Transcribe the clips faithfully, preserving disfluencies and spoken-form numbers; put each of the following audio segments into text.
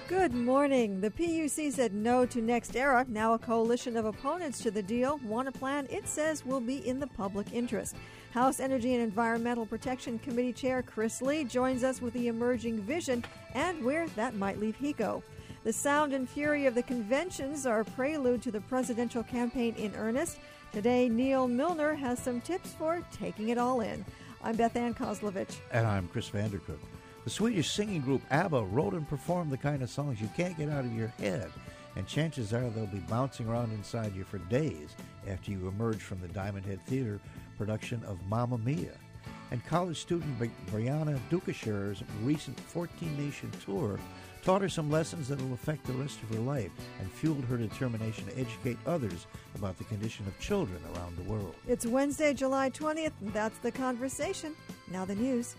Good morning. The P U C said no to NextEra. Now a coalition of opponents to the deal want a plan it says will be in the public interest. House Energy and Environmental Protection Committee Chair Chris Lee joins us with the emerging vision and where that might leave HECO. The sound and fury of the conventions are a prelude to the presidential campaign in earnest. Today, Neil Milner has some tips for taking it all in. I'm Beth Ann Kozlovich. And I'm Chris Vandercook. The Swedish singing group ABBA wrote and performed the kind of songs you can't get out of your head, and chances are they'll be bouncing around inside you for days after you emerge from the Diamond Head Theater production of Mamma Mia. And college student Brianna Dukasher's recent fourteen-nation tour taught her some lessons that will affect the rest of her life and fueled her determination to educate others about the condition of children around the world. It's Wednesday, July twentieth, and that's The Conversation. Now the news.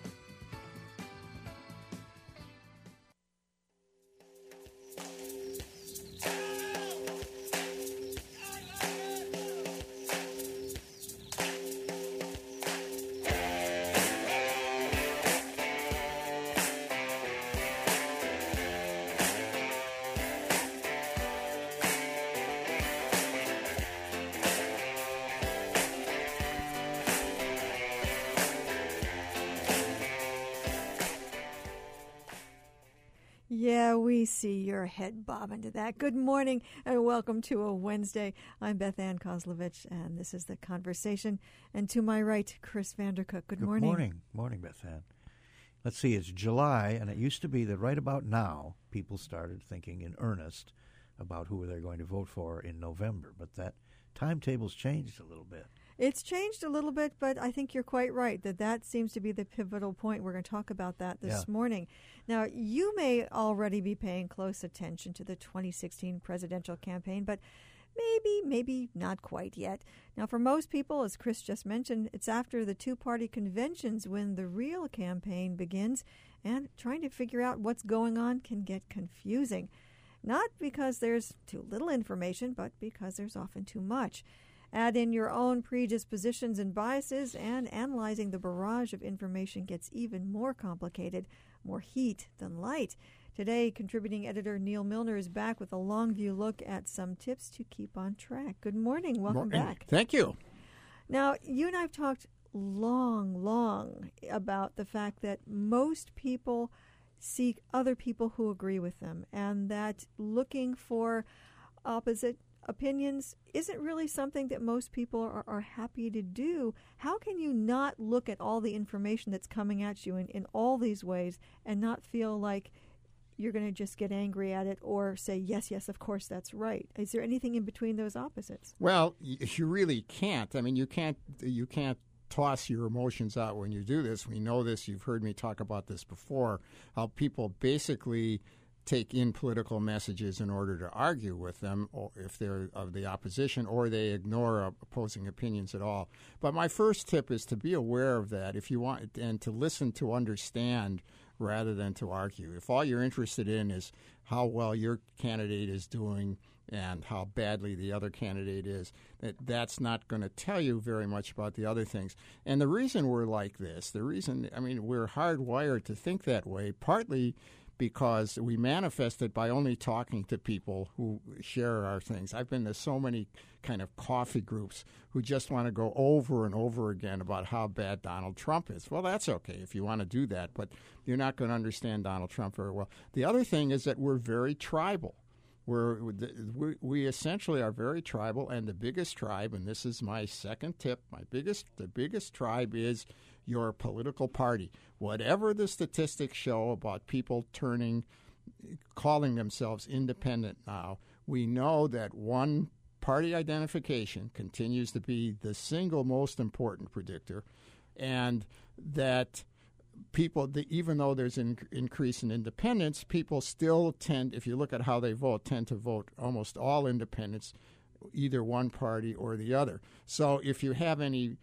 Yeah, we see your head bobbing to that. Good morning and welcome to a Wednesday. I'm Beth Ann Kozlovich, and this is The Conversation. And to my right, Chris Vandercook. Good, Good morning. Good morning. Morning, Beth Ann. Let's see, it's July, and it used to be that right about now, people started thinking in earnest about who they're going to vote for in November. But that timetable's changed a little bit. It's changed a little bit, but I think you're quite right that that seems to be the pivotal point. We're going to talk about that this yeah. morning. Now, you may already be paying close attention to the twenty sixteen presidential campaign, but maybe, maybe not quite yet. Now, for most people, as Chris just mentioned, it's after the two-party conventions when the real campaign begins, and trying to figure out what's going on can get confusing. Not because there's too little information, but because there's often too much. Add in your own predispositions and biases, and analyzing the barrage of information gets even more complicated, more heat than light. Today, contributing editor Neil Milner is back with a long view look at some tips to keep on track. Good morning. Welcome morning. back. Thank you. Now, you and I have talked long, long about the fact that most people seek other people who agree with them, and that looking for opposite opinions isn't really something that most people are, are happy to do. How can you not look at all the information that's coming at you in, in all these ways and not feel like you're going to just get angry at it or say, yes, yes, of course, that's right? Is there anything in between those opposites? Well, you really can't. I mean, you can't, you can't toss your emotions out when you do this. We know this. You've heard me talk about this before, how people basically take in political messages in order to argue with them, or if they're of the opposition, or they ignore opposing opinions at all. But my first tip is to be aware of that if you want, and to listen to understand rather than to argue. If all you're interested in is how well your candidate is doing and how badly the other candidate is, that that's not going to tell you very much about the other things. And the reason we're like this, the reason, I mean, we're hardwired to think that way, partly because we manifest it by only talking to people who share our things. I've been to so many kind of coffee groups who just want to go over and over again about how bad Donald Trump is. Well, that's okay if you want to do that, but you're not going to understand Donald Trump very well. The other thing is that we're very tribal. We're, we, we essentially are very tribal, and the biggest tribe, and this is my second tip, my biggest, the biggest tribe is your political party. Whatever the statistics show about people turning, calling themselves independent now, we know that one party identification continues to be the single most important predictor, and that people, the, even though there's an increase in independence, people still tend, if you look at how they vote, tend to vote almost all independents, either one party or the other. So if you have any,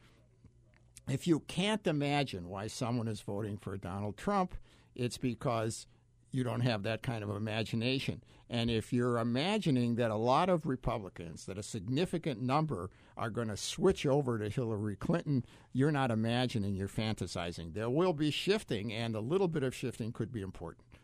if you can't imagine why someone is voting for Donald Trump, it's because you don't have that kind of imagination. And if you're imagining that a lot of Republicans, that a significant number are going to switch over to Hillary Clinton, you're not imagining, you're fantasizing. There will be shifting, and a little bit of shifting could be important.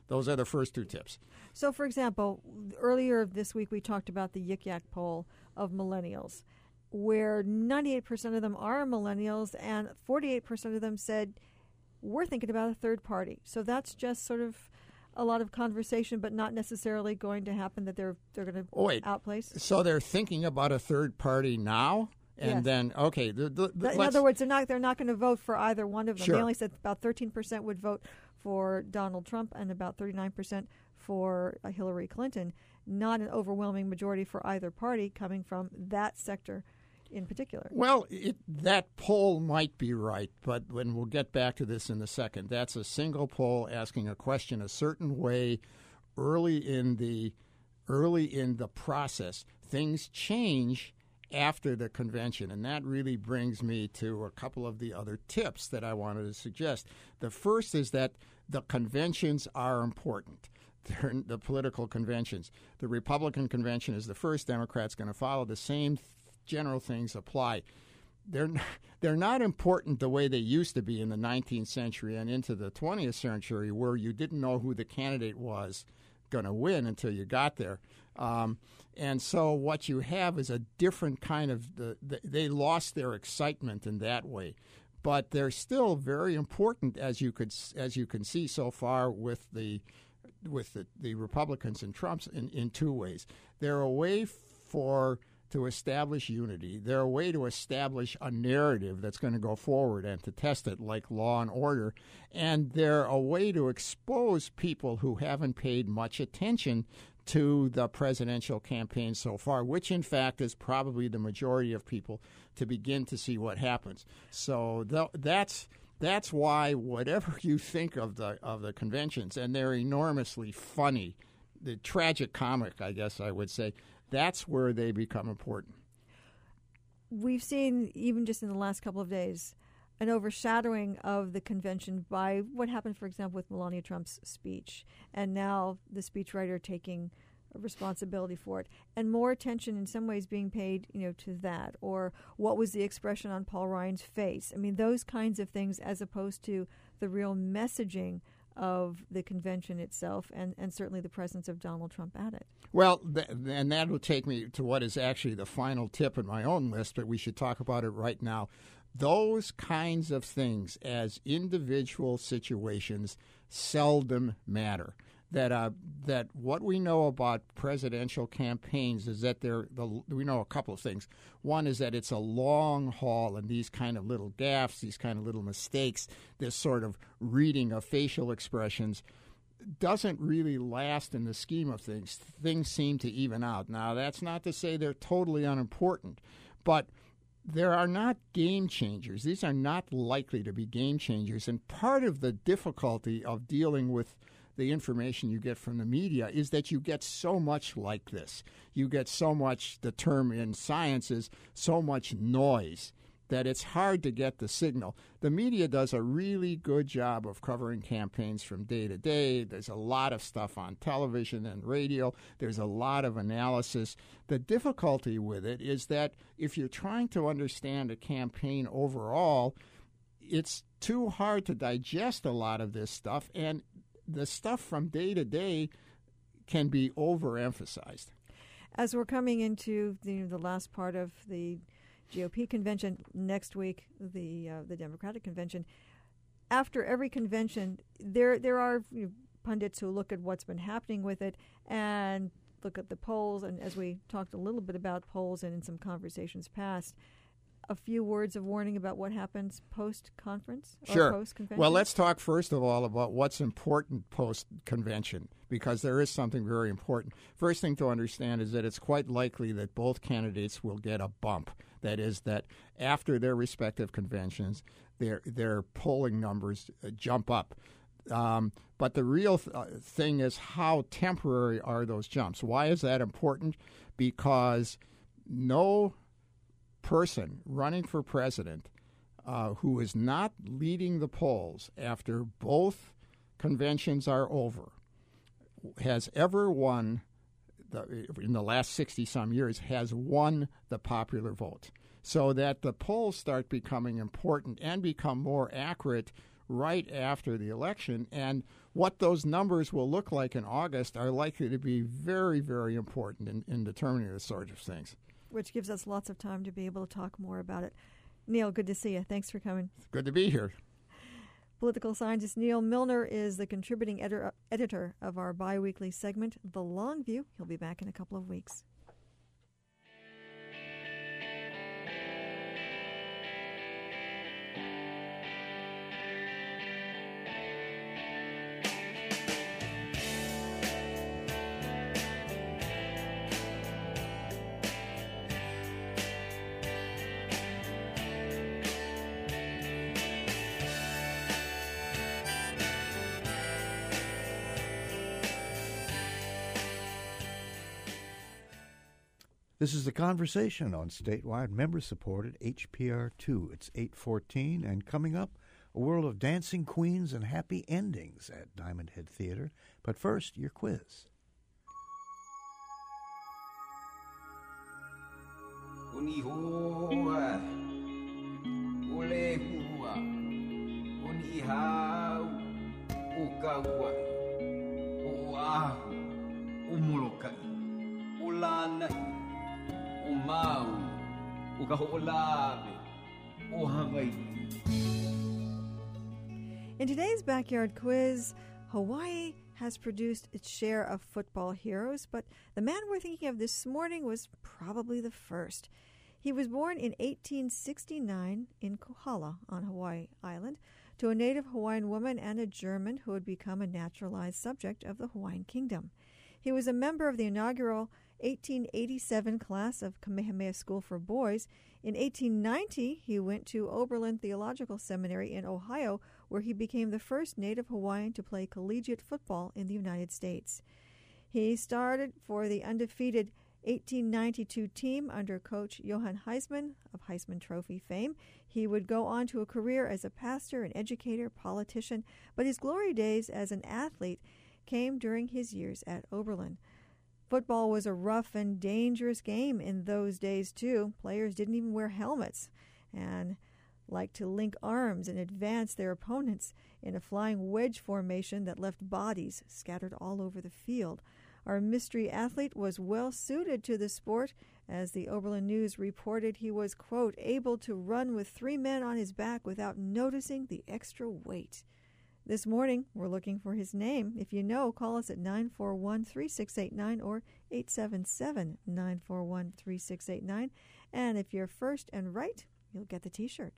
Those are the first two tips. So, for example, earlier this week we talked about the Yik Yak poll of millennials, where ninety-eight percent of them are millennials and forty-eight percent of them said, we're thinking about a third party. So that's just sort of a lot of conversation, but not necessarily going to happen that they're they're going to oh, wait. outplace. So they're thinking about a third party now? And yes. then, okay. The, the, the, in other words, they're not they're not going to vote for either one of them. Sure. They only said about thirteen percent would vote for Donald Trump and about thirty-nine percent for uh, Hillary Clinton. Not an overwhelming majority for either party coming from that sector in particular. Well, it, that poll might be right, but when we'll get back to this in a second. That's a single poll asking a question a certain way early in the early in the process. Things change after the convention, and that really brings me to a couple of the other tips that I wanted to suggest. The first is that the conventions are important. They're the political conventions. The Republican convention is the first. Democrats going to follow. The same th- general things apply. They're not, they're not important the way they used to be in the nineteenth century and into the twentieth century, where you didn't know who the candidate was going to win until you got there. Um, and so what you have is a different kind of the, the, they lost their excitement in that way, but they're still very important, as you could as you can see so far with the with the, the Republicans and Trump's in, in two ways. They're a way for to establish unity. They're a way to establish a narrative that's going to go forward and to test it, like Law and Order. And they're a way to expose people who haven't paid much attention to the presidential campaign so far, which in fact is probably the majority of people, to begin to see what happens. So th- that's that's why whatever you think of the of the conventions, and they're enormously funny, the tragic comic, I guess I would say, that's where they become important. We've seen, even just in the last couple of days, an overshadowing of the convention by what happened, for example, with Melania Trump's speech, and now the speechwriter taking responsibility for it, and more attention in some ways being paid, you know, to that, or what was the expression on Paul Ryan's face. I mean, those kinds of things, as opposed to the real messaging of the convention itself, and, and certainly the presence of Donald Trump at it. Well, th- and that will take me to what is actually the final tip in my own list, but we should talk about it right now. Those kinds of things as individual situations seldom matter. That uh, that what we know about presidential campaigns is that they're the, we know a couple of things. One is that it's a long haul, and these kind of little gaffes, these kind of little mistakes, this sort of reading of facial expressions doesn't really last in the scheme of things. Things seem to even out. Now, that's not to say they're totally unimportant, but there are not game changers. These are not likely to be game changers, and part of the difficulty of dealing with the information you get from the media is that you get so much like this. You get so much, the term in science is so much noise, that it's hard to get the signal. The media does a really good job of covering campaigns from day to day. There's a lot of stuff on television and radio. There's a lot of analysis. The difficulty with it is that if you're trying to understand a campaign overall, it's too hard to digest a lot of this stuff, and the stuff from day to day can be overemphasized. As we're coming into the, the last part of the G O P convention, next week the uh, the Democratic convention, after every convention, there there are you know, pundits who look at what's been happening with it and look at the polls, and as we talked a little bit about polls and in some conversations past, a few words of warning about what happens post-conference or sure. post-convention? Well, let's talk first of all about what's important post-convention, because there is something very important. First thing to understand is that it's quite likely that both candidates will get a bump. That is, that after their respective conventions, their their polling numbers uh, jump up. Um, but the real th- uh, thing is, how temporary are those jumps? Why is that important? Because no person running for president uh, who is not leading the polls after both conventions are over has ever won, the, in the last sixty-some years, has won the popular vote. So that the polls start becoming important and become more accurate right after the election. And what those numbers will look like in August are likely to be very, very important in, in determining the sort of things. Which gives us lots of time to be able to talk more about it. Neil, good to see you. Thanks for coming. It's good to be here. Political scientist Neil Milner is the contributing edi- editor of our biweekly segment, The Long View. He'll be back in a couple of weeks. This is The Conversation on statewide member-supported H P R two. It's eight fourteen, and coming up, a world of dancing queens and happy endings at Diamond Head Theater. But first, your quiz. In today's Backyard Quiz, Hawaii has produced its share of football heroes, but the man we're thinking of this morning was probably the first. He was born in eighteen sixty-nine in Kohala on Hawaii Island to a native Hawaiian woman and a German who had become a naturalized subject of the Hawaiian Kingdom. He was a member of the inaugural eighteen eighty-seven class of Kamehameha School for Boys. In eighteen ninety, he went to Oberlin Theological Seminary in Ohio, where he became the first native Hawaiian to play collegiate football in the United States. He started for the undefeated eighteen ninety-two team under coach Johann Heisman of Heisman Trophy fame. He would go on to a career as a pastor, an educator, politician, but his glory days as an athlete came during his years at Oberlin. Football was a rough and dangerous game in those days, too. Players didn't even wear helmets and liked to link arms and advance their opponents in a flying wedge formation that left bodies scattered all over the field. Our mystery athlete was well suited to the sport. As the Oberlin News reported, he was, quote, able to run with three men on his back without noticing the extra weight. This morning, we're looking for his name. If you know, call us at nine four one, three six eight nine or eight seven seven, nine four one, three six eight nine. And if you're first and right, you'll get the T-shirt.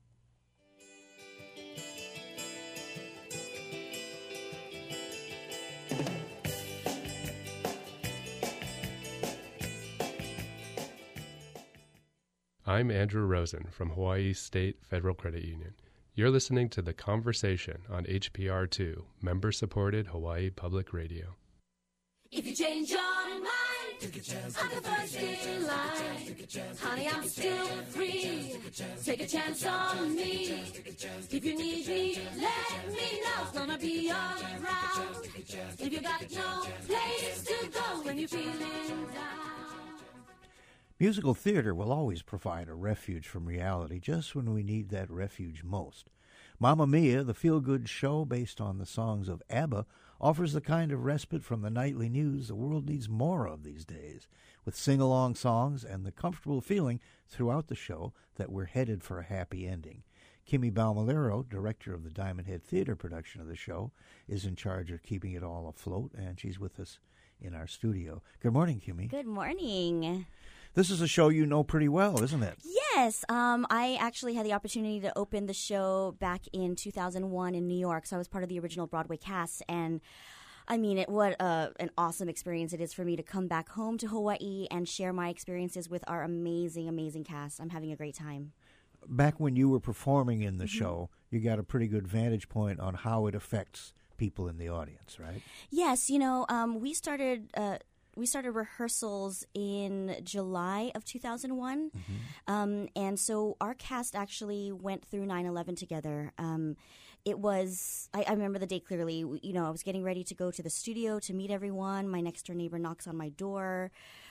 I'm Andrew Rosen from Hawaii State Federal Credit Union. You're listening to The Conversation on H P R two, member-supported Hawaii Public Radio. If you change your mind, take a chance, I'm the first in line. Honey, I'm still free. Take a chance on me. If you need me, let me know. It's gonna be around. If you got no place to go when you're feeling down. Musical theater will always provide a refuge from reality just when we need that refuge most. Mamma Mia, the feel-good show based on the songs of ABBA, offers the kind of respite from the nightly news the world needs more of these days, with sing-along songs and the comfortable feeling throughout the show that we're headed for a happy ending. Kimmy Balmolero, director of the Diamond Head Theater production of the show, is in charge of keeping it all afloat, and she's with us in our studio. Good morning, Kimmy. Good morning. This is a show you know pretty well, isn't it? Yes. Um, I actually had the opportunity to open the show back in two thousand one in New York, so I was part of the original Broadway cast, and I mean, it, what a, an awesome experience it is for me to come back home to Hawaii and share my experiences with our amazing, amazing cast. I'm having a great time. Back when you were performing in the Mm-hmm. show, you got a pretty good vantage point on how it affects people in the audience, right? Yes. You know, um, we started... Uh, We started rehearsals in July of two thousand one, Mm-hmm. um, and so our cast actually went through nine eleven together. Um, it was, I, I remember the day clearly, you know, I was getting ready to go to the studio to meet everyone. My next door neighbor knocks on my door.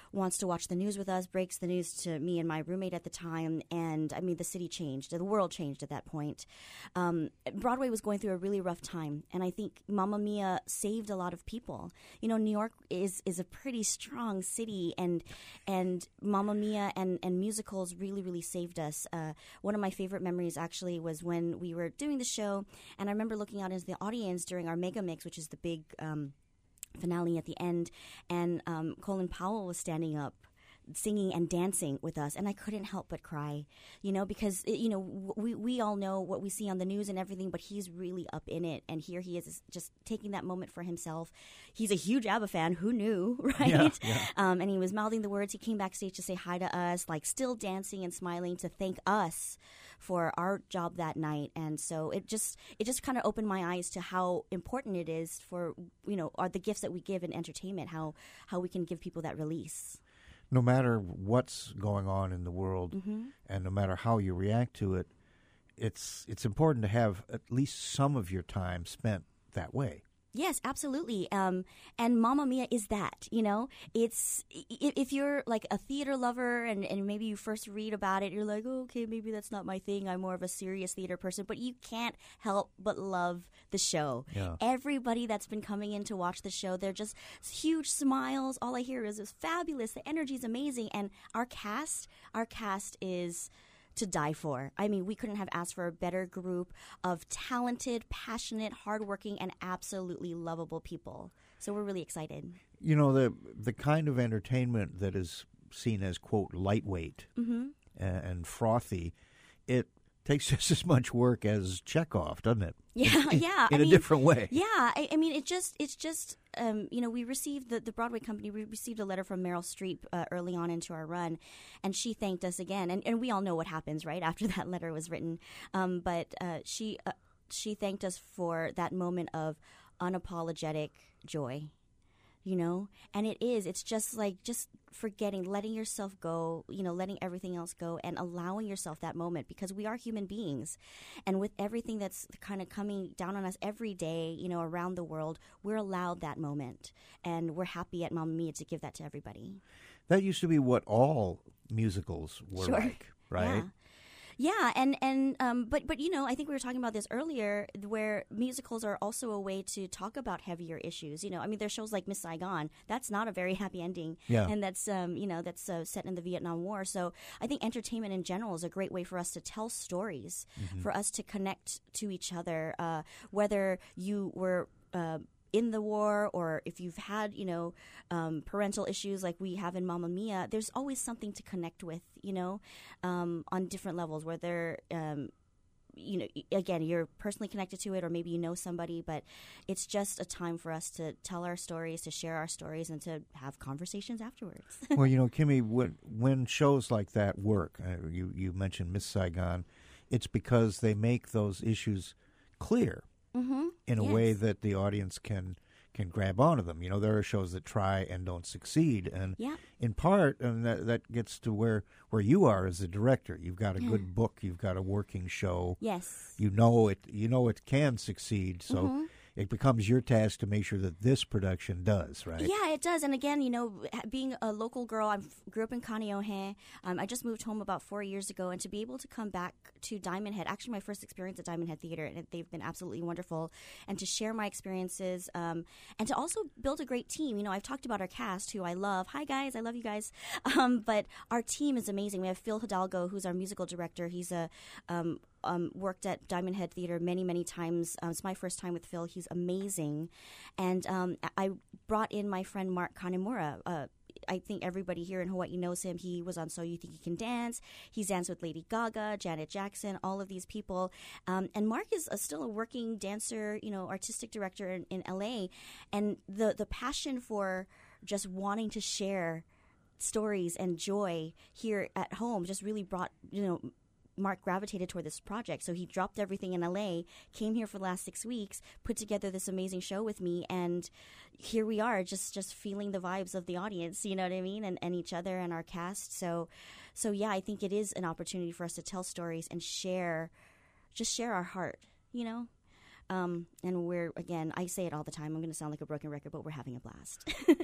wants to watch the news with us, breaks the news to me and my roommate at the time. And I mean, the city changed. The world changed at that point. Um, Broadway was going through a really rough time. And I think Mamma Mia saved a lot of people. You know, New York is, is a pretty strong city. And and Mamma Mia and, and musicals really, really saved us. Uh, one of my favorite memories actually was when we were doing the show. And I remember looking out into the audience during our Mega Mix, which is the big um, finale at the end. And um, Colin Powell was standing up, singing and dancing with us, and I couldn't help but cry, you know, because, you know, we, we all know what we see on the news and everything, but he's really up in it, and here he is just taking that moment for himself. He's a huge ABBA fan. Who knew, right? Yeah, yeah. Um, and he was mouthing the words. He came backstage to say hi to us, like still dancing and smiling to thank us for our job that night. And so it just it just kind of opened my eyes to how important it is for, you know, are the gifts that we give in entertainment, how how we can give people that release. No matter what's going on in the world, Mm-hmm. and no matter how you react to it, it's it's important to have at least some of your time spent that way. Yes, absolutely. Um, and Mamma Mia is that, you know, it's, if, if you're like a theater lover and, and maybe you first read about it, you're like, oh, okay, maybe that's not my thing. I'm more of a serious theater person, but you can't help but love the show. Yeah. Everybody that's been coming in to watch the show, they're just huge smiles. All I hear is, it's fabulous. The energy is amazing. And our cast, our cast is to die for. I mean, we couldn't have asked for a better group of talented, passionate, hardworking, and absolutely lovable people. So we're really excited. You know, the the kind of entertainment that is seen as, quote, lightweight Mm-hmm. and, and frothy, it takes just as much work as Chekhov, doesn't it? Yeah, yeah. In I a mean, different way. Yeah, I, I mean, it just, it's just, um, you know, we received, the, the Broadway company, we received a letter from Meryl Streep uh, early on into our run, and she thanked us again. And, and we all know what happens, right, after that letter was written. Um, but uh, she, uh, she thanked us for that moment of unapologetic joy. You know, and it is, it's just like, just forgetting, letting yourself go, you know, letting everything else go and allowing yourself that moment, because we are human beings. And with everything that's kind of coming down on us every day, you know, around the world, we're allowed that moment. And we're happy at Mamma Mia to give that to everybody. That used to be what all musicals were Sure. like, right? Yeah. Yeah, and and um, but but you know, I think we were talking about this earlier, where musicals are also a way to talk about heavier issues. You know, I mean, there's shows like Miss Saigon. That's not a very happy ending, Yeah. and that's um, you know, that's uh, set in the Vietnam War. So I think entertainment in general is a great way for us to tell stories, for us to connect to each other, uh, whether you were. Uh, in the war, or if you've had, you know, um, parental issues like we have in Mamma Mia, there's always something to connect with, you know, um, on different levels, whether, um, you know, again, you're personally connected to it, or maybe you know somebody, but it's just a time for us to tell our stories, to share our stories, and to have conversations afterwards. Well, you know, Kimmy, when, when shows like that work, uh, you, you mentioned Miss Saigon, it's because they make those issues clear. Mm-hmm. In a Yes. way that the audience can can grab onto them. You know, there are shows that try and don't succeed, and Yeah. in part, and that that gets to where where you are as a director. You've got a good book, you've got a working show. Yes. You know it. You know it can succeed. So Mm-hmm. it becomes your task to make sure that this production does, right? Yeah, it does. And again, you know, being a local girl, I grew up in Kaneohe. Um, I just moved home about four years ago, and to be able to come back to Diamond Head, actually my first experience at Diamond Head Theater, and they've been absolutely wonderful, and to share my experiences, um, and to also build a great team. You know, I've talked about our cast, who I love. Hi, guys. I love you guys. Um, but our team is amazing. We have Phil Hidalgo, who's our musical director. He's a um, Um, worked at Diamond Head Theater many, many times. Um, it's my first time with Phil. He's amazing. And um, I brought in my friend Mark Kanemura. Uh, I think everybody here in Hawaii knows him. He was on So You Think You Can Dance. He's danced with Lady Gaga, Janet Jackson, all of these people. Um, and Mark is a, still a working dancer, you know, artistic director in, in L A. And the, the passion for just wanting to share stories and joy here at home just really brought, you know, Mark gravitated toward this project. So he dropped everything in L A, came here for the last six weeks, put together this amazing show with me, and here we are, just just feeling the vibes of the audience, you know what I mean, and, and each other and our cast. So, so yeah, I think it is an opportunity for us to tell stories and share, just share our heart, you know? Um, and we're, again, I say it all the time, I'm going to sound like a broken record, but we're having a blast.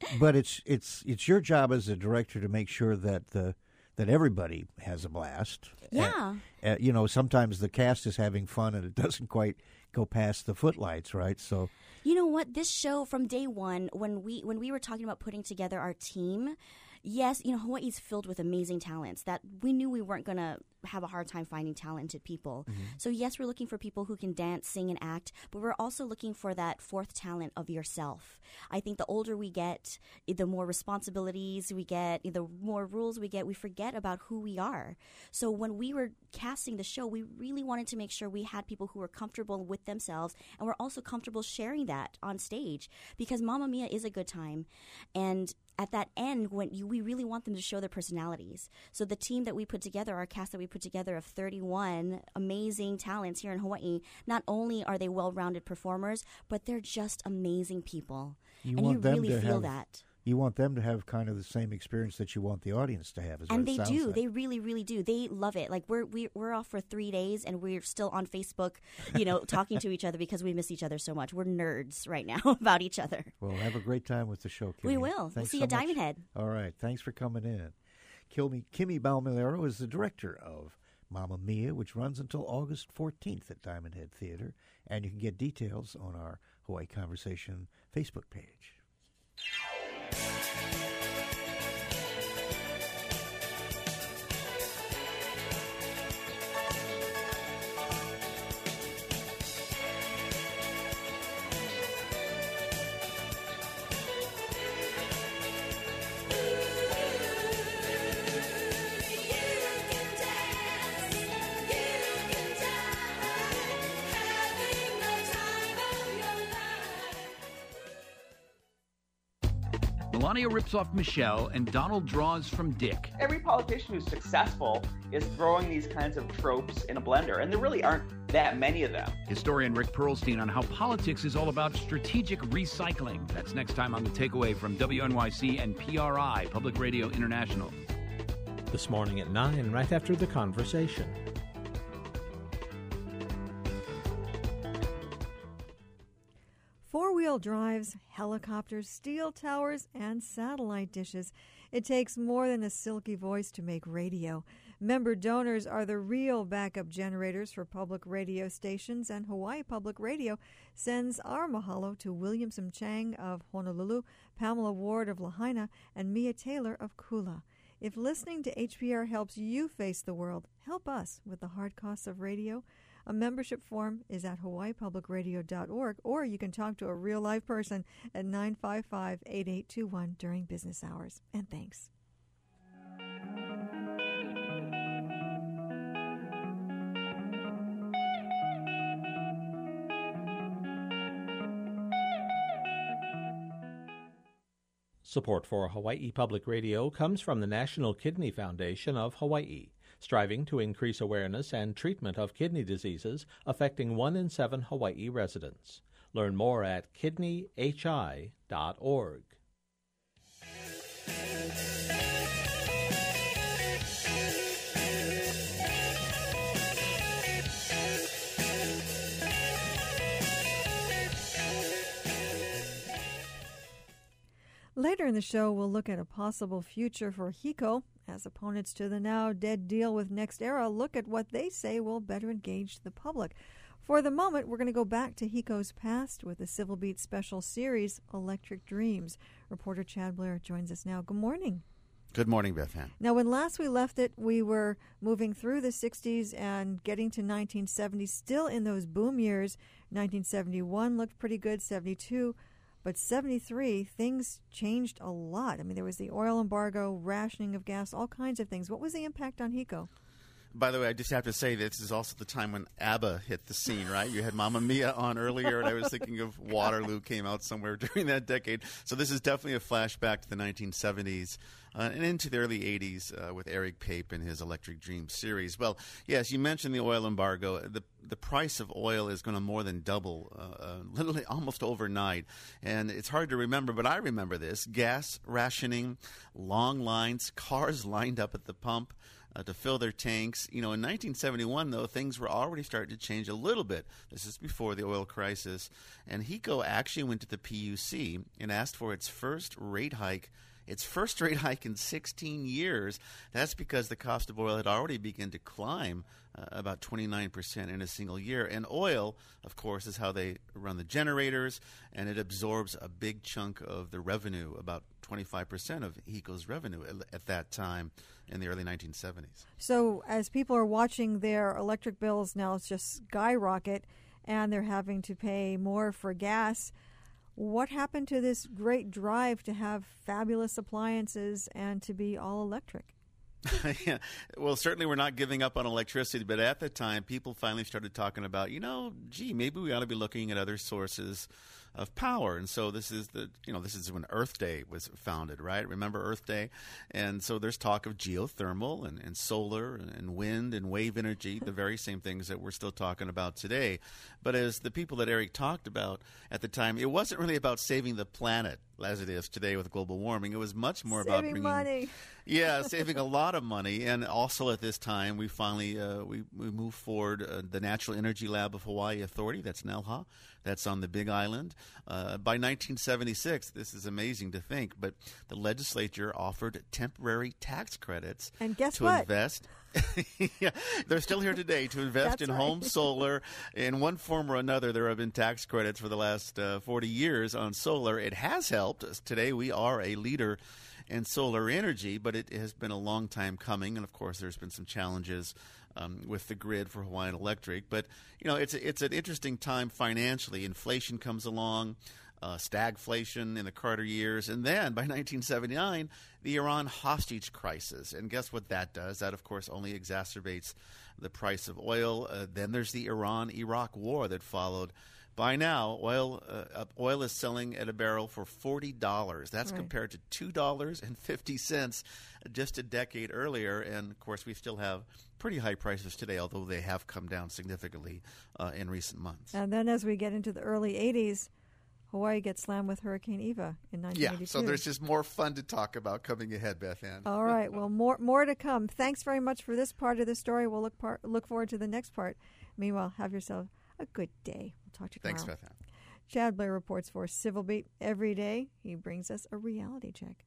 But it's it's it's your job as a director to make sure that the that everybody has a blast. Yeah. Uh, uh, you know, sometimes the cast is having fun and it doesn't quite go past the footlights, right? So, you know what? This show from day one, when we when we were talking about putting together our team, yes, you know, Hawaii's filled with amazing talents that we knew we weren't going to have a hard time finding talented people. Mm-hmm. So yes, we're looking for people who can dance, sing, and act, but we're also looking for that fourth talent of yourself. I think the older we get, the more responsibilities we get, the more rules we get, we forget about who we are. So when we were casting the show, we really wanted to make sure we had people who were comfortable with themselves and were also comfortable sharing that on stage, because Mamma Mia is a good time. And at that end, when you, we really want them to show their personalities. So the team that we put together, our cast that we put together of thirty-one amazing talents here in Hawaii, not only are they well-rounded performers, but they're just amazing people. You and want you them really to feel have, that. You want them to have kind of the same experience that you want the audience to have. Is And what they it sounds do. like. They really, really do. They love it. Like we're we, we're off for three days, and we're still on Facebook, you know, talking to each other because we miss each other so much. We're nerds right now about each other. Well, have a great time with the show, Kimmy. We will. Thanks we'll see so you at much. Diamond Head. All right. Thanks for coming in. Kimmy, Kimmy Balmilero is the director of Mamma Mia, which runs until August fourteenth at Diamond Head Theater. And you can get details on our Hawaii Conversation Facebook page. Melania rips off Michelle, and Donald draws from Dick. Every politician who's successful is throwing these kinds of tropes in a blender, and there really aren't that many of them. Historian Rick Perlstein on how politics is all about strategic recycling. That's next time on The Takeaway from W N Y C and P R I, Public Radio International. This morning at nine, right after The Conversation. Four-wheel drives, helicopters, steel towers, and satellite dishes. It takes more than a silky voice to make radio. Member donors are the real backup generators for public radio stations, and Hawaii Public Radio sends our mahalo to Williamson Chang of Honolulu, Pamela Ward of Lahaina, and Mia Taylor of Kula. If listening to H P R helps you face the world, help us with the hard costs of radio. A membership form is at hawaii public radio dot org, or you can talk to a real live person at nine five five, eight eight two one during business hours. And thanks. Support for Hawaii Public Radio comes from the National Kidney Foundation of Hawaii, striving to increase awareness and treatment of kidney diseases affecting one in seven Hawaii residents. Learn more at kidney h i dot org. Later in the show, we'll look at a possible future for HECO. As opponents to the now dead deal with NextEra look at what they say will better engage the public. For the moment, we're going to go back to HECO's past with the Civil Beat special series, Electric Dreams. Reporter Chad Blair joins us now. Good morning. Good morning, Beth Ann. Now, when last we left it, we were moving through the sixties and getting to nineteen seventy, still in those boom years. nineteen seventy-one looked pretty good, seventy-two. But seventy-three, things changed a lot. I mean, there was the oil embargo, rationing of gas, all kinds of things. What was the impact on HECO? By the way, I just have to say this is also the time when ABBA hit the scene, right? You had Mamma Mia on earlier, and I was thinking of Waterloo came out somewhere during that decade. So this is definitely a flashback to the nineteen seventies uh, and into the early eighties uh, with Eric Pape and his Electric Dream series. Well, yes, you mentioned the oil embargo. The the price of oil is going to more than double, uh, uh, literally almost overnight. And it's hard to remember, but I remember this. Gas rationing, long lines, cars lined up at the pump. uh, to fill their tanks. You know, in nineteen seventy-one, though, things were already starting to change a little bit. This is before the oil crisis. And HECO actually went to the P U C and asked for its first rate hike Its first rate hike in sixteen years. That's because the cost of oil had already begun to climb uh, about twenty-nine percent in a single year. And oil, of course, is how they run the generators, and it absorbs a big chunk of the revenue, about twenty-five percent of HECO's revenue at, at that time in the early nineteen seventies. So as people are watching their electric bills now just skyrocket, and they're having to pay more for gas, what happened to this great drive to have fabulous appliances and to be all electric? Yeah. Well, certainly we're not giving up on electricity, but at the time, people finally started talking about, you know, gee, maybe we ought to be looking at other sources of power. And so this is the, you know, this is when Earth Day was founded, right? Remember Earth Day? And so there's talk of geothermal and, and solar and wind and wave energy, the very same things that we're still talking about today. But as the people that Eric talked about at the time, it wasn't really about saving the planet as it is today with global warming. It was much more saving about bringing money. Yeah, saving a lot of money. And also at this time, we finally uh, we, we moved forward uh, the Natural Energy Lab of Hawaii Authority, that's NELHA, that's on the Big Island. Uh, by nineteen seventy-six, this is amazing to think, but the legislature offered temporary tax credits and guess to what? invest. Yeah, they're still here today to invest That's in right. home solar. In one form or another, there have been tax credits for the last uh, forty years on solar. It has helped. Today, we are a leader in solar energy, but it has been a long time coming. And, of course, there's been some challenges um, with the grid for Hawaiian Electric. But, you know, it's, a, it's an interesting time financially. Inflation comes along. Uh, stagflation in the Carter years, and then by nineteen seventy-nine, the Iran hostage crisis. And guess what that does? That, of course, only exacerbates the price of oil. Uh, then there's the Iran-Iraq war that followed. By now, oil uh, oil is selling at a barrel for forty dollars. That's right. compared to two dollars and fifty cents just a decade earlier. And, of course, we still have pretty high prices today, although they have come down significantly uh, in recent months. And then as we get into the early eighties, Hawaii gets slammed with Hurricane Eva in nineteen eighty-two. Yeah, so there's just more fun to talk about coming ahead, Beth Ann. All right, well, more more to come. Thanks very much for this part of the story. We'll look part, look forward to the next part. Meanwhile, have yourself a good day. We'll talk to you tomorrow. Thanks, Beth Ann. Chad Blair reports for Civil Beat every day. He brings us a reality check.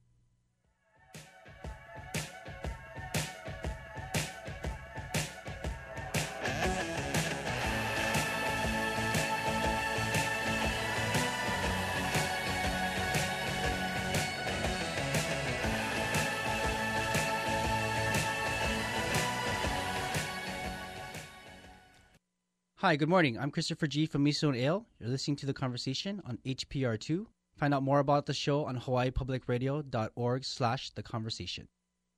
Hi, good morning. I'm Christopher G. from Miso and Ale. You're listening to The Conversation on H P R two. Find out more about the show on hawaii public radio dot org slash the conversation.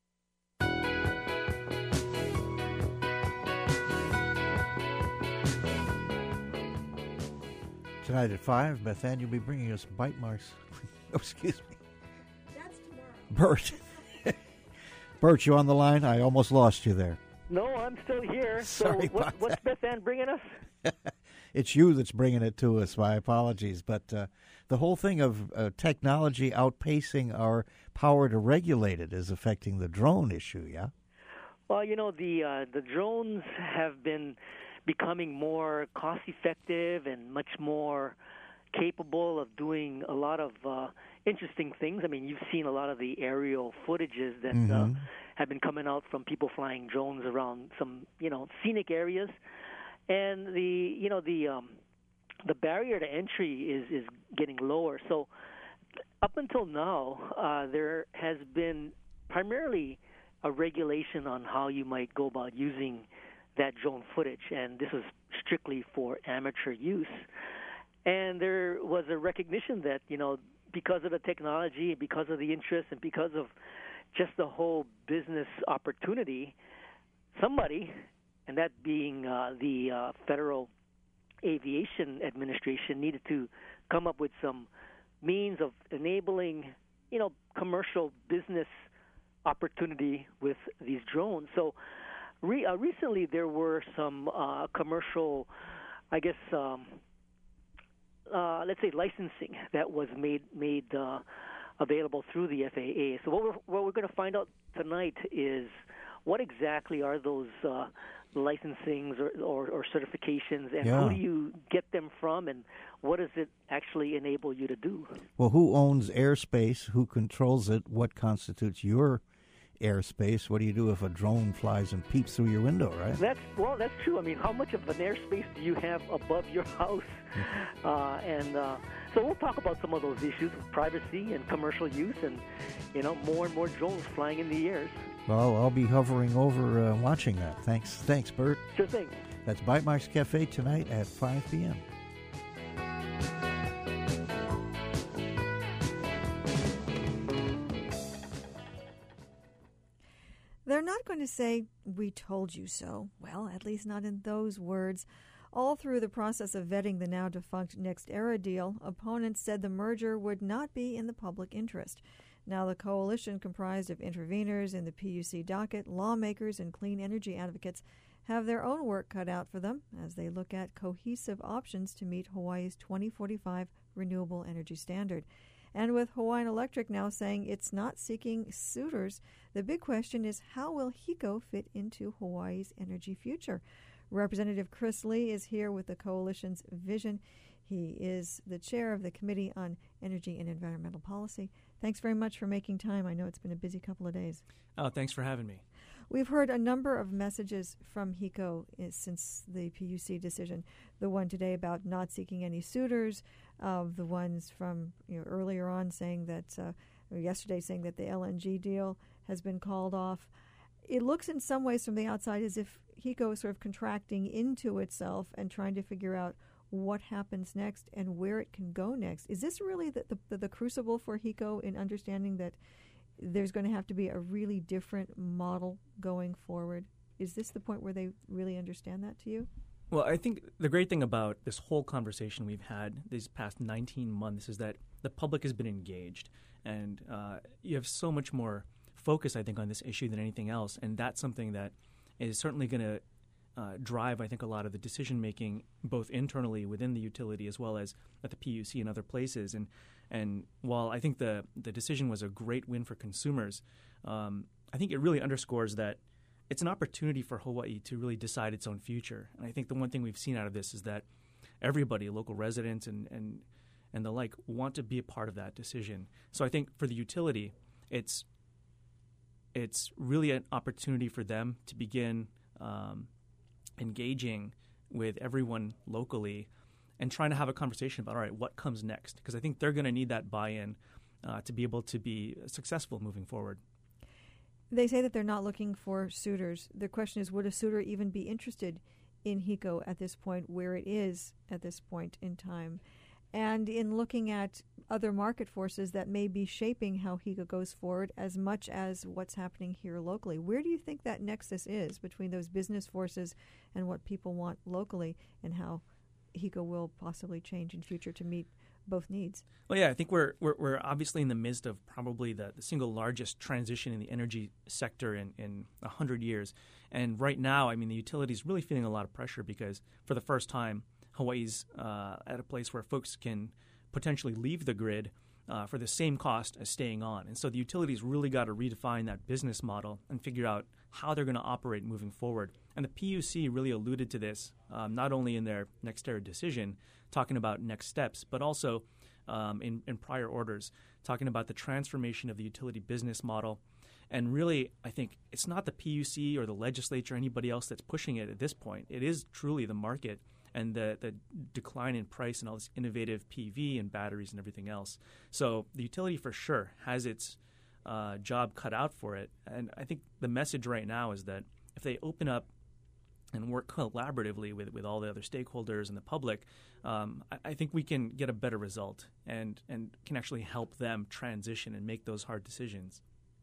Tonight at five, Beth Ann, you'll be bringing us bite marks. Oh, excuse me. That's tomorrow. Bert. Bert, you on the line? I almost lost you there. No, I'm still here. Sorry so what, about what's that. Beth Ann bringing us? It's you that's bringing it to us. My apologies. But uh, the whole thing of uh, technology outpacing our power to regulate it is affecting the drone issue, yeah? Well, you know, the uh, the drones have been becoming more cost-effective and much more capable of doing a lot of uh, interesting things. I mean, you've seen a lot of the aerial footages that Mm-hmm. uh, have been coming out from people flying drones around some, you know, scenic areas. And the, you know, the um, the barrier to entry is, is getting lower. So up until now, uh, there has been primarily a regulation on how you might go about using that drone footage, and this was strictly for amateur use. And there was a recognition that, you know, because of the technology, because of the interest, and because of just the whole business opportunity, somebody, and that being uh, the uh, Federal Aviation Administration, needed to come up with some means of enabling, you know, commercial business opportunity with these drones. So re- uh, recently there were some uh, commercial, I guess, um, uh, let's say licensing that was made made uh, available through the F A A. So what we're, what we're going to find out tonight is what exactly are those uh, licensings or, or, or certifications, and Yeah. who do you get them from, and what does it actually enable you to do? Well, who owns airspace? Who controls it? What constitutes your airspace? What do you do if a drone flies and peeps through your window, right? That's well, that's true. I mean, how much of an airspace do you have above your house? Uh, and uh, so we'll talk about some of those issues of privacy and commercial use, and you know, more and more drones flying in the airs. Well, I'll be hovering over uh, watching that. Thanks, thanks, Bert. Sure thing. That's Bite Marks Cafe tonight at five p.m. They're not going to say, "We told you so." Well, at least not in those words. All through the process of vetting the now-defunct NextEra deal, opponents said the merger would not be in the public interest. Now the coalition, comprised of interveners in the P U C docket, lawmakers, and clean energy advocates, have their own work cut out for them as they look at cohesive options to meet Hawaii's twenty forty-five renewable energy standard. And with Hawaiian Electric now saying it's not seeking suitors, the big question is, how will HECO fit into Hawaii's energy future? Representative Chris Lee is here with the coalition's vision. He is the chair of the Committee on Energy and Environmental Policy. Thanks very much for making time. I know it's been a busy couple of days. Oh, thanks for having me. We've heard a number of messages from HECO since the P U C decision. The one today about not seeking any suitors, uh, the ones from you know, earlier on saying that, uh, or yesterday saying that the L N G deal has been called off. It looks in some ways from the outside as if HECO is sort of contracting into itself and trying to figure out what happens next and where it can go next. Is this really the, the, the crucible for HECO in understanding that there's going to have to be a really different model going forward? Is this the point where they really understand that to you? Well, I think the great thing about this whole conversation we've had these past nineteen months is that the public has been engaged, and uh, you have so much more focus, I think, on this issue than anything else, and that's something that is certainly going to uh, drive, I think, a lot of the decision-making, both internally within the utility as well as at the P U C and other places. And and while I think the, the decision was a great win for consumers, um, I think it really underscores that it's an opportunity for Hawaii to really decide its own future. And I think the one thing we've seen out of this is that everybody, local residents and, and, and the like, want to be a part of that decision. So I think for the utility, it's it's really an opportunity for them to begin um, engaging with everyone locally and trying to have a conversation about, all right, what comes next? Because I think they're going to need that buy-in uh, to be able to be successful moving forward. They say that they're not looking for suitors. The question is, would a suitor even be interested in HECO at this point, where it is at this point in time? And in looking at other market forces that may be shaping how HECO goes forward as much as what's happening here locally. Where do you think that nexus is between those business forces and what people want locally, and how HECO will possibly change in future to meet both needs? Well, yeah, I think we're we're, we're obviously in the midst of probably the, the single largest transition in the energy sector in, in one hundred years. And right now, I mean, the utility is really feeling a lot of pressure because for the first time, Hawaii's uh, at a place where folks can potentially leave the grid uh, for the same cost as staying on. And so the utilities really got to redefine that business model and figure out how they're going to operate moving forward. And the P U C really alluded to this, um, not only in their NextEra decision, talking about next steps, but also um, in, in prior orders, talking about the transformation of the utility business model. And really, I think it's not the P U C or the legislature or anybody else that's pushing it at this point. It is truly the market and the, the decline in price and all this innovative P V and batteries and everything else. So the utility for sure has its uh, job cut out for it. And I think the message right now is that if they open up and work collaboratively with, with all the other stakeholders and the public, um, I, I think we can get a better result and, and can actually help them transition and make those hard decisions.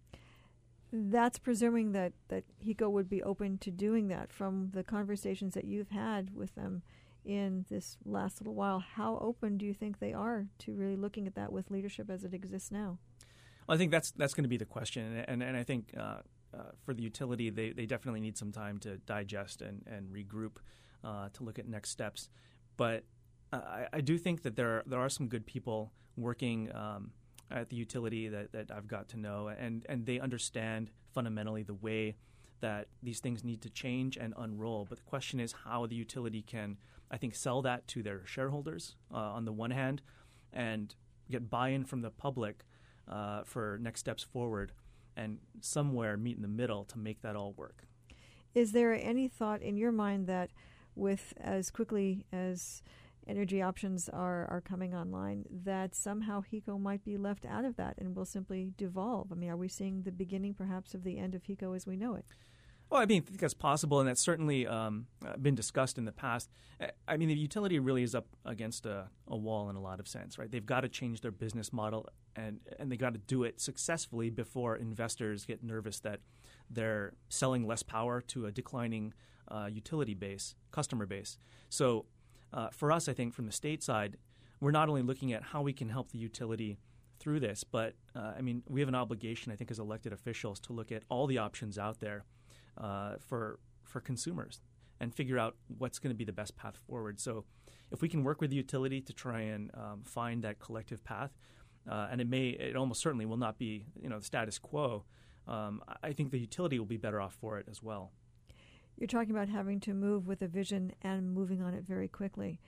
That's presuming that, that HECO would be open to doing that. From the conversations that you've had with them in this last little while, how open do you think they are to really looking at that with leadership as it exists now? Well, I think that's that's going to be the question. And, and, and I think uh, uh, for the utility, they, they definitely need some time to digest and, and regroup uh, to look at next steps. But uh, I, I do think that there are, there are some good people working um, at the utility that, that I've got to know, and, and they understand fundamentally the way that these things need to change and unroll. But the question is how the utility can, I think, sell that to their shareholders uh, on the one hand and get buy-in from the public uh, for next steps forward and somewhere meet in the middle to make that all work. Is there any thought in your mind that with as quickly as energy options are, are coming online, that somehow HECO might be left out of that and will simply devolve? I mean, are we seeing the beginning perhaps of the end of HECO as we know it? Well, I mean, I think that's possible, and that's certainly um, been discussed in the past. I mean, the utility really is up against a, a wall in a lot of sense, right? They've got to change their business model, and, and they've got to do it successfully before investors get nervous that they're selling less power to a declining uh, utility base, customer base. So uh, for us, I think from the state side, we're not only looking at how we can help the utility through this, but, uh, I mean, we have an obligation, I think, as elected officials to look at all the options out there Uh, for for consumers and figure out what's going to be the best path forward. So if we can work with the utility to try and um, find that collective path, uh, and it may, it almost certainly will not be, you know, the status quo, um, I think the utility will be better off for it as well. You're talking about having to move with a vision and moving on it very quickly.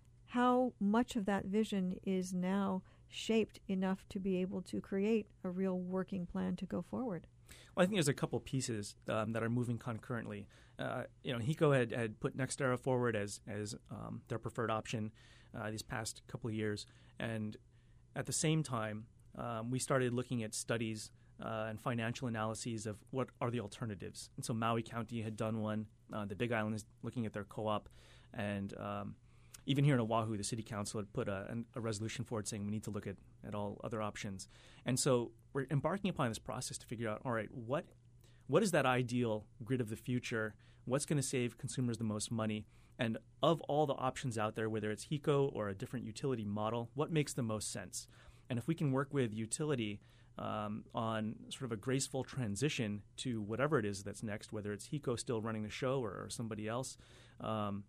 How much of that vision is now shaped enough to be able to create a real working plan to go forward? Well, I think there's a couple pieces um, that are moving concurrently. Uh, you know, HECO had, had put NextEra forward as as um, their preferred option uh, these past couple of years, and at the same time, um, we started looking at studies uh, and financial analyses of what are the alternatives. And so Maui County had done one. Uh, the Big Island is looking at their co-op, and um, even here in Oahu, the city council had put a, a resolution forward saying we need to look at, at all other options. And so we're embarking upon this process to figure out, all right, what what is that ideal grid of the future? What's going to save consumers the most money? And of all the options out there, whether it's HECO or a different utility model, what makes the most sense? And if we can work with utility um, on sort of a graceful transition to whatever it is that's next, whether it's HECO still running the show or, or somebody else, um,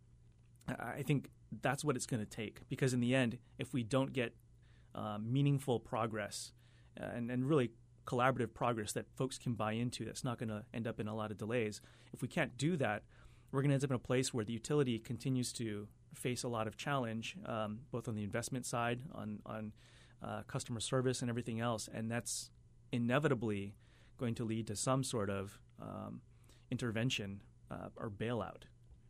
I think that's what it's going to take. Because in the end, if we don't get uh, meaningful progress uh, and, and really collaborative progress that folks can buy into, that's not going to end up in a lot of delays. If we can't do that, we're going to end up in a place where the utility continues to face a lot of challenge, um, both on the investment side, on, on uh, customer service and everything else. And that's inevitably going to lead to some sort of um, intervention uh, or bailout.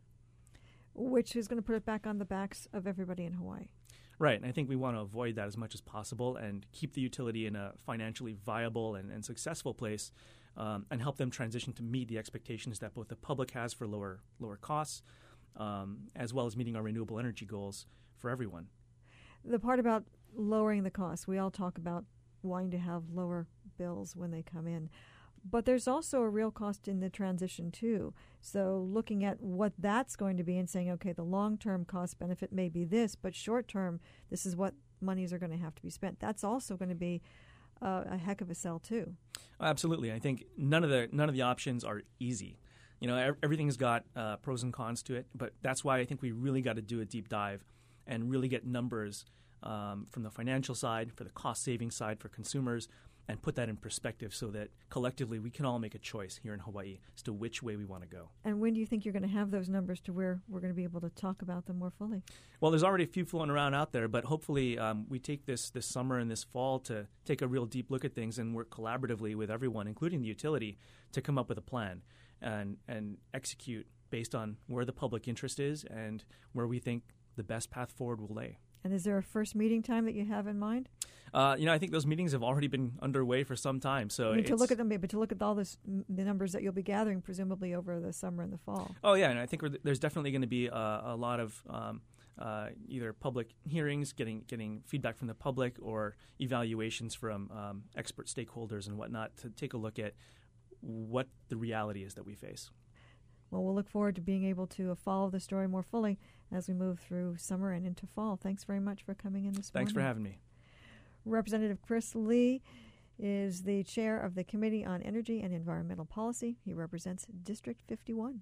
Which is going to put it back on the backs of everybody in Hawaii. Right, and I think we want to avoid that as much as possible and keep the utility in a financially viable and, and successful place um, and help them transition to meet the expectations that both the public has for lower lower costs um, as well as meeting our renewable energy goals for everyone. The part about lowering the costs, we all talk about wanting to have lower bills when they come in. But there's also a real cost in the transition, too. So looking at what that's going to be and saying, okay, the long-term cost benefit may be this, but short-term, this is what monies are going to have to be spent. That's also going to be uh, a heck of a sell, too. Absolutely. I think none of the none of the options are easy. You know, everything's got uh, pros and cons to it, but that's why I think we really got to do a deep dive and really get numbers um, from the financial side, for the cost-saving side for consumers, and put that in perspective so that collectively we can all make a choice here in Hawaii as to which way we want to go. And when do you think you're going to have those numbers to where we're going to be able to talk about them more fully? Well, there's already a few floating around out there, but hopefully um, we take this this summer and this fall to take a real deep look at things and work collaboratively with everyone, including the utility, to come up with a plan and, and execute based on where the public interest is and where we think the best path forward will lay. And is there a first meeting time that you have in mind? Uh, you know, I think those meetings have already been underway for some time. So I mean, to look at them, but to look at all this, the numbers that you'll be gathering, presumably over the summer and the fall. Oh yeah, and I think we're, there's definitely going to be a, a lot of um, uh, either public hearings, getting getting feedback from the public, or evaluations from um, expert stakeholders and whatnot to take a look at what the reality is that we face. Well, we'll look forward to being able to follow the story more fully as we move through summer and into fall. Thanks very much for coming in this morning. Thanks for having me. Representative Chris Lee is the chair of the Committee on Energy and Environmental Policy. He represents District fifty-one.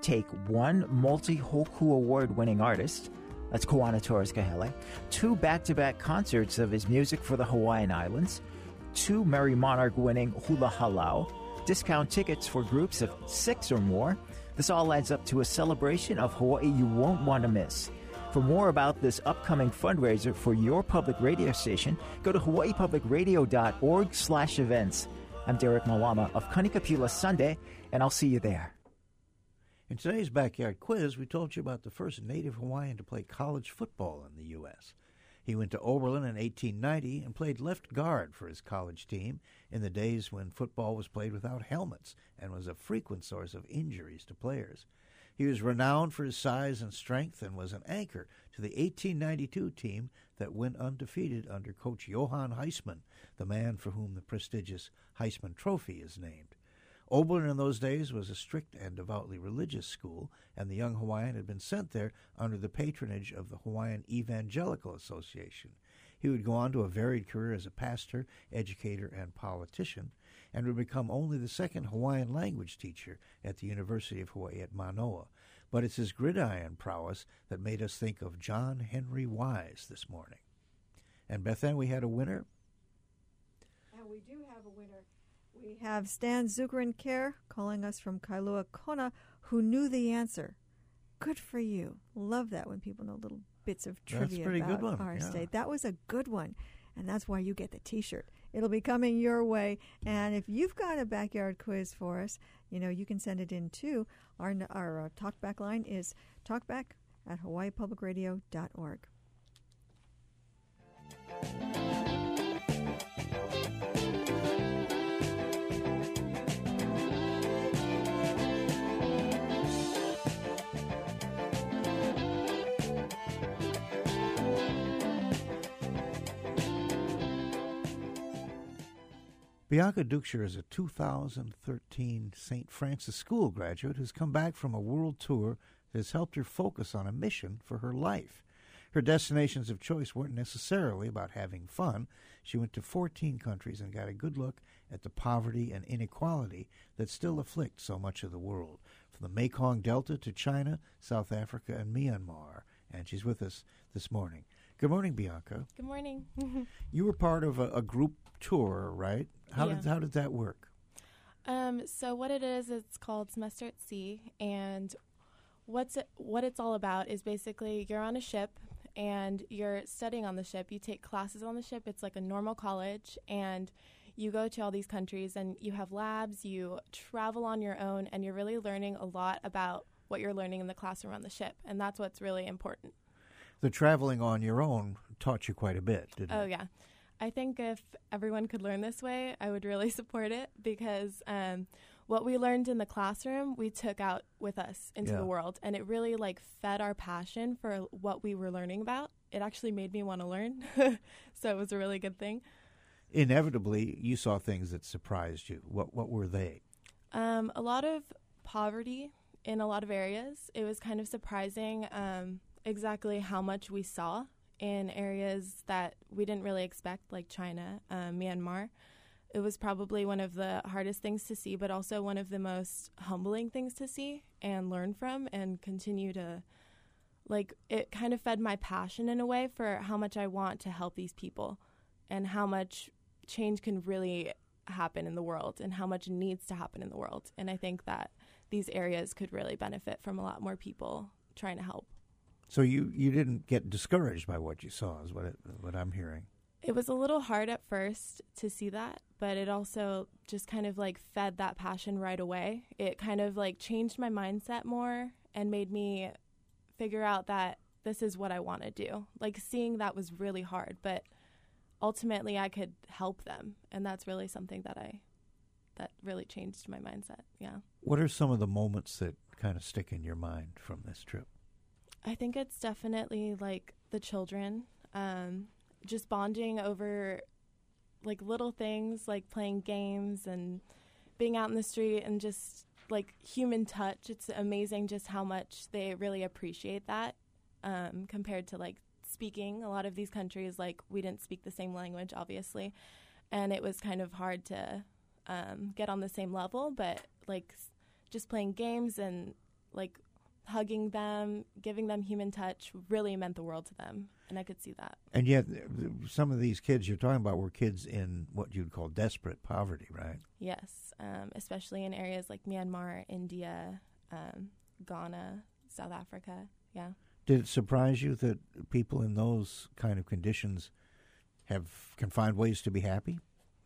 take one multi-Hoku award-winning artist, that's Koana Torres Kahele, two back-to-back concerts of his music for the Hawaiian Islands, two Merry Monarch-winning Hula Halau, discount tickets for groups of six or more. This all adds up to a celebration of Hawaii you won't want to miss. For more about this upcoming fundraiser for your public radio station, go to hawaii public radio dot org slash events. I'm Derek Malama of Kanikapila Sunday, and I'll see you there. In today's Backyard Quiz, we told you about the first native Hawaiian to play college football in the U S He went to Oberlin in eighteen ninety and played left guard for his college team in the days when football was played without helmets and was a frequent source of injuries to players. He was renowned for his size and strength and was an anchor to the eighteen ninety-two team that went undefeated under Coach Johann Heisman, the man for whom the prestigious Heisman Trophy is named. Oberlin in those days was a strict and devoutly religious school, and the young Hawaiian had been sent there under the patronage of the Hawaiian Evangelical Association. He would go on to a varied career as a pastor, educator, and politician, and would become only the second Hawaiian language teacher at the University of Hawaii at Manoa. But it's his gridiron prowess that made us think of John Henry Wise this morning. And Beth Ann, we had a winner? And we do have a winner. We have Stan Zukerin Care calling us from Kailua Kona, who knew the answer. Good for you. Love that when people know little bits of trivia That's a pretty about good one, our yeah. state. That was a good one, and that's why you get the T-shirt. It'll be coming your way, and if you've got a backyard quiz for us, you know, you can send it in too. Our, our uh, talkback line is talkback at hawaii public radio dot org. Bianca Dukeshire is a two thousand thirteen Saint Francis School graduate who's come back from a world tour that has helped her focus on a mission for her life. Her destinations of choice weren't necessarily about having fun. She went to fourteen countries and got a good look at the poverty and inequality that still afflict so much of the world, from the Mekong Delta to China, South Africa, and Myanmar. And she's with us this morning. Good morning, Bianca. Good morning. You were part of a, a group tour, right? How Yeah. did how did that work? Um, so what it is, it's called Semester at Sea, and what's it, what it's all about is basically you're on a ship and you're studying on the ship. You take classes on the ship. It's like a normal college, and you go to all these countries and you have labs. You travel on your own, and you're really learning a lot about what you're learning in the classroom on the ship, and that's what's really important. The traveling on your own taught you quite a bit, didn't Oh, it? yeah. I think if everyone could learn this way, I would really support it, because um, what we learned in the classroom, we took out with us into Yeah. the world, and it really like fed our passion for what we were learning about. It actually made me want to learn, so it was a really good thing. Inevitably, you saw things that surprised you. What what were they? Um, a lot of poverty in a lot of areas. It was kind of surprising um, exactly how much we saw in areas that we didn't really expect, like China, um, Myanmar. It was probably one of the hardest things to see, but also one of the most humbling things to see and learn from and continue to, like, it kind of fed my passion in a way for how much I want to help these people and how much change can really happen in the world and how much needs to happen in the world. And I think that these areas could really benefit from a lot more people trying to help. So you, you didn't get discouraged by what you saw, is what it, what I'm hearing. It was a little hard at first to see that, but it also just kind of like fed that passion right away. It kind of like changed my mindset more and made me figure out that this is what I want to do. Like, seeing that was really hard, but ultimately I could help them, and that's really something that I that really changed my mindset. Yeah. What are some of the moments that kind of stick in your mind from this trip? I think it's definitely like the children, um, just bonding over like little things, like playing games and being out in the street and just like human touch. It's amazing just how much they really appreciate that um, compared to like speaking. A lot of these countries, like, we didn't speak the same language, obviously, and it was kind of hard to um, get on the same level, but like just playing games and like hugging them, giving them human touch really meant the world to them, and I could see that. And yet, some of these kids you're talking about were kids in what you'd call desperate poverty, right? Yes, um, especially in areas like Myanmar, India, um, Ghana, South Africa, yeah. Did it surprise you that people in those kind of conditions have can find ways to be happy?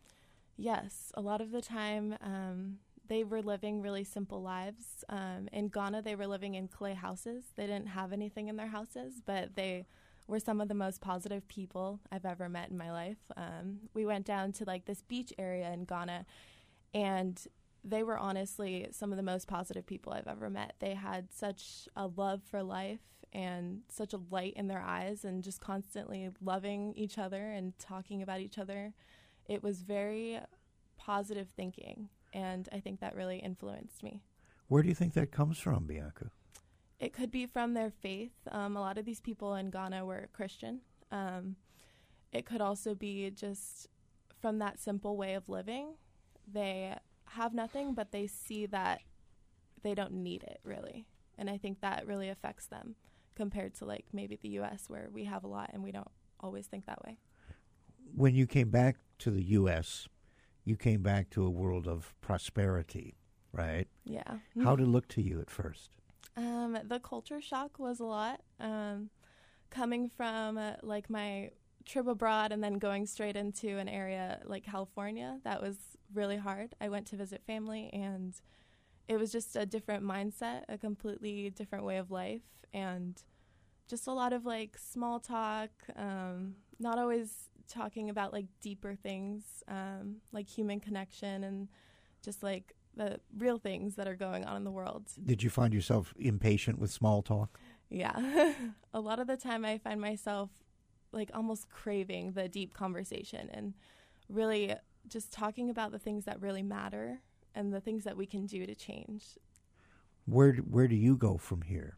Yes, a lot of the time um, they were living really simple lives. Um, in Ghana, they were living in clay houses. They didn't have anything in their houses, but they were some of the most positive people I've ever met in my life. Um, we went down to like this beach area in Ghana, and they were honestly some of the most positive people I've ever met. They had such a love for life and such a light in their eyes, and just constantly loving each other and talking about each other. It was very positive thinking, and I think that really influenced me. Where do you think that comes from, Bianca? It could be from their faith. Um, a lot of these people in Ghana were Christian. Um, it could also be just from that simple way of living. They have nothing, but they see that they don't need it, really. And I think that really affects them compared to like maybe the U S where we have a lot and we don't always think that way. When you came back to the U S, you came back to a world of prosperity, right? Yeah. How did it look to you at first? Um, the culture shock was a lot. Um, coming from uh, like my trip abroad and then going straight into an area like California, that was really hard. I went to visit family, and it was just a different mindset, a completely different way of life, and just a lot of like small talk, um, not always talking about like deeper things, um, like human connection and just like the real things that are going on in the world. Did you find yourself impatient with small talk? Yeah. A lot of the time I find myself like almost craving the deep conversation and really just talking about the things that really matter and the things that we can do to change. Where do, where do you go from here?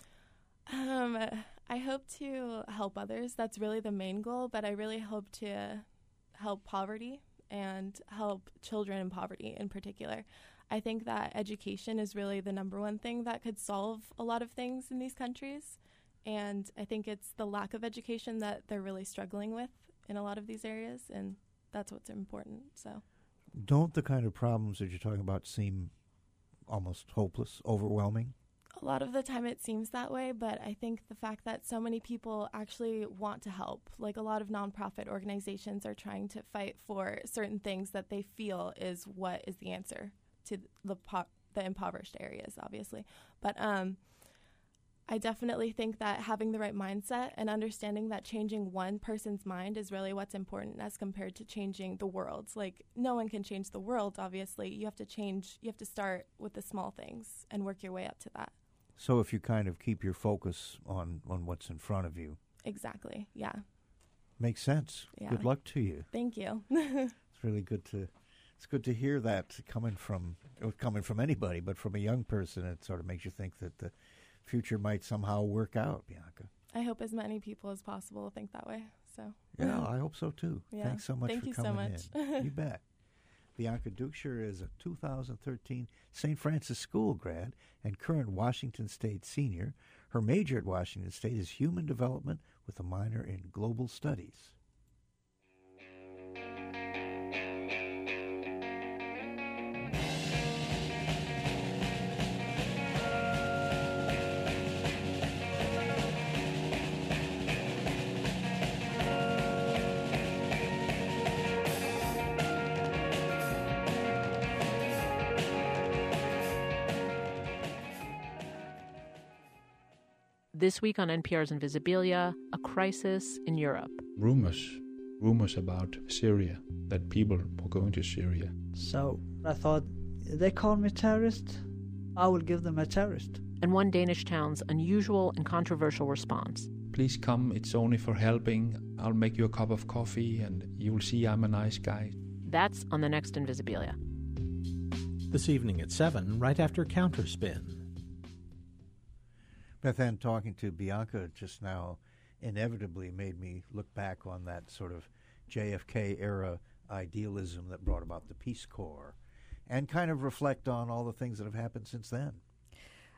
Um, I hope to help others. That's really the main goal, but I really hope to help poverty and help children in poverty in particular. I think that education is really the number one thing that could solve a lot of things in these countries. And I think it's the lack of education that they're really struggling with in a lot of these areas, and that's what's important. So, don't the kind of problems that you're talking about seem almost hopeless, overwhelming? A lot of the time it seems that way, but I think the fact that so many people actually want to help, like a lot of nonprofit organizations are trying to fight for certain things that they feel is what is the answer to the po- the impoverished areas, obviously. But um, I definitely think that having the right mindset and understanding that changing one person's mind is really what's important as compared to changing the world. Like, no one can change the world, obviously. You have to change, you have to start with the small things and work your way up to that. So if you kind of keep your focus on, on what's in front of you. Exactly, yeah. Makes sense. Yeah. Good luck to you. Thank you. It's really good to it's good to hear that coming from coming from anybody, but from a young person, it sort of makes you think that the future might somehow work out, Bianca. I hope as many people as possible think that way. So yeah, I hope so too. Yeah. Thanks so much Thank for you coming so much. in. You bet. Bianca Dukeshire is a two thousand thirteen Saint Francis School grad and current Washington State senior. Her major at Washington State is human development with a minor in global studies. This week on N P R's Invisibilia, a crisis in Europe. Rumors, rumors about Syria, that people were going to Syria. So I thought, they call me terrorist, I will give them a terrorist. And one Danish town's unusual and controversial response. Please come, it's only for helping. I'll make you a cup of coffee and you'll see I'm a nice guy. That's on the next Invisibilia. This evening at seven, right after Counterspin. Beth Ann, talking to Bianca just now inevitably made me look back on that sort of J F K-era idealism that brought about the Peace Corps and kind of reflect on all the things that have happened since then.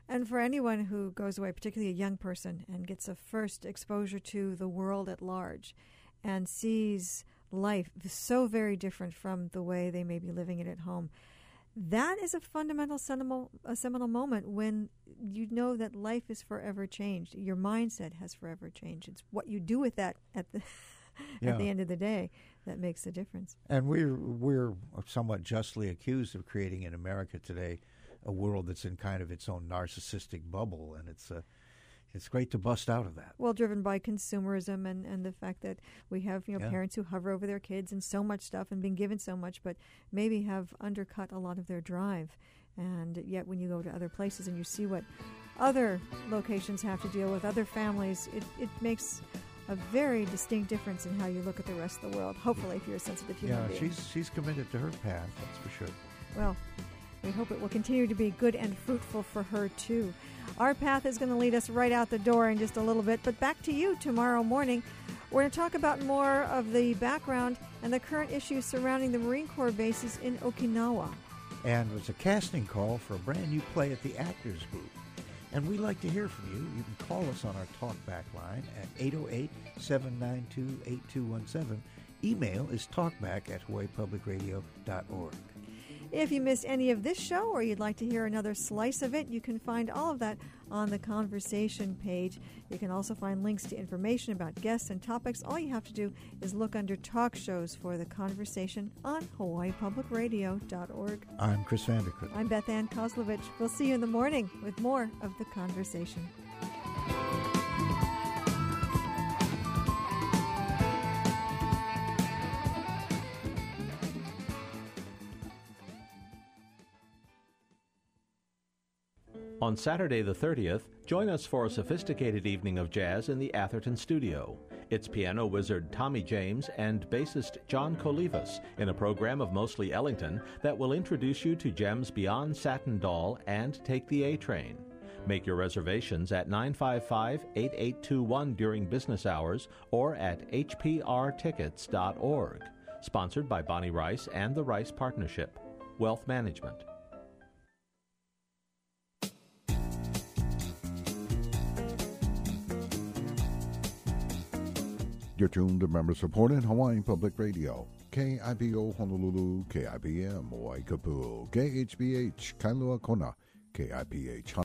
And for anyone who goes away, particularly a young person, and gets a first exposure to the world at large and sees life so very different from the way they may be living it at home, that is a fundamental seminal, a seminal moment when you know that life is forever changed. Your mindset has forever changed. It's what you do with that at the yeah. at the end of the day that makes the difference. And we're we're somewhat justly accused of creating in America today a world that's in kind of its own narcissistic bubble, and it's uh, it's great to bust out of that. Well, driven by consumerism and, and the fact that we have you know Yeah. parents who hover over their kids and so much stuff and been given so much, but maybe have undercut a lot of their drive. And yet when you go to other places and you see what other locations have to deal with, other families, it, it makes a very distinct difference in how you look at the rest of the world, hopefully, if you're a sensitive human Yeah, being. she's she's committed to her path, that's for sure. Well, we hope it will continue to be good and fruitful for her, too. Our path is going to lead us right out the door in just a little bit, but back to you tomorrow morning. We're going to talk about more of the background and the current issues surrounding the Marine Corps bases in Okinawa. And there's a casting call for a brand new play at the Actors Group. And we'd like to hear from you. You can call us on our talkback line at eight oh eight, seven nine two, eight two one seven. Email is talkback at hawaii public radio dot org. If you missed any of this show or you'd like to hear another slice of it, you can find all of that on the conversation page. You can also find links to information about guests and topics. All you have to do is look under talk shows for the conversation on hawaii public radio dot org. I'm Chris Vanderkut. I'm Beth Ann Kozlovich. We'll see you in the morning with more of the conversation. On Saturday the thirtieth, join us for a sophisticated evening of jazz in the Atherton studio. It's piano wizard Tommy James and bassist John Colivas in a program of mostly Ellington that will introduce you to gems beyond Satin Doll and Take the A Train. Make your reservations at nine five five, eight eight two one during business hours or at h p r tickets dot org. Sponsored by Bonnie Rice and the Rice Partnership. Wealth Management. You're tuned to member-supported Hawaii Public Radio. K I P O Honolulu, K I B M Waikapu, K H B H Kailua Kona, K I P H